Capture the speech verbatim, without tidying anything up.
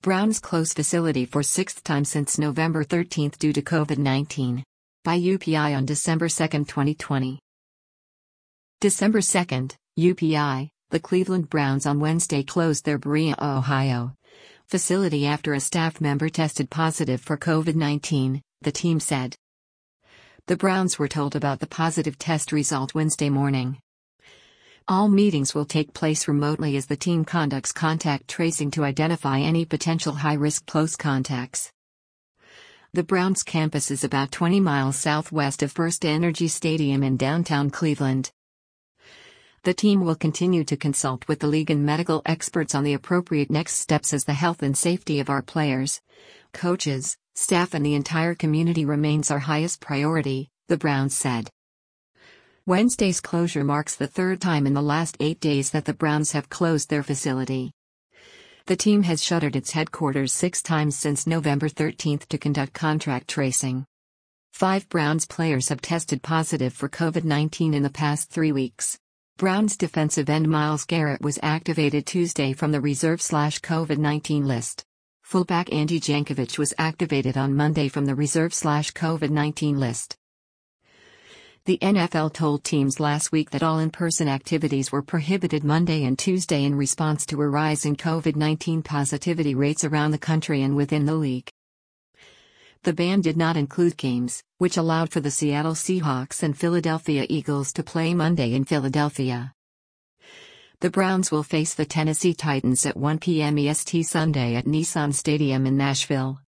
Browns close facility for sixth time since November thirteenth due to COVID nineteen. By U P I on December second, twenty twenty. December second, U P I, the Cleveland Browns on Wednesday closed their Berea, Ohio facility after a staff member tested positive for COVID nineteen, the team said. The Browns were told about the positive test result Wednesday morning. All meetings will take place remotely as the team conducts contact tracing to identify any potential high-risk close contacts. The Browns campus is about twenty miles southwest of First Energy Stadium in downtown Cleveland. The team will continue to consult with the league and medical experts on the appropriate next steps as the health and safety of our players, coaches, staff and the entire community remains our highest priority, the Browns said. Wednesday's closure marks the third time in the last eight days that the Browns have closed their facility. The team has shuttered its headquarters six times since November thirteenth to conduct contract tracing. Five Browns players have tested positive for COVID nineteen in the past three weeks. Browns defensive end Myles Garrett was activated Tuesday from the reserve-slash-COVID nineteen list. Fullback Andy Jankovich was activated on Monday from the reserve-slash-COVID nineteen list. The N F L told teams last week that all in-person activities were prohibited Monday and Tuesday in response to a rise in COVID nineteen positivity rates around the country and within the league. The ban did not include games, which allowed for the Seattle Seahawks and Philadelphia Eagles to play Monday in Philadelphia. The Browns will face the Tennessee Titans at one p m E S T Sunday at Nissan Stadium in Nashville.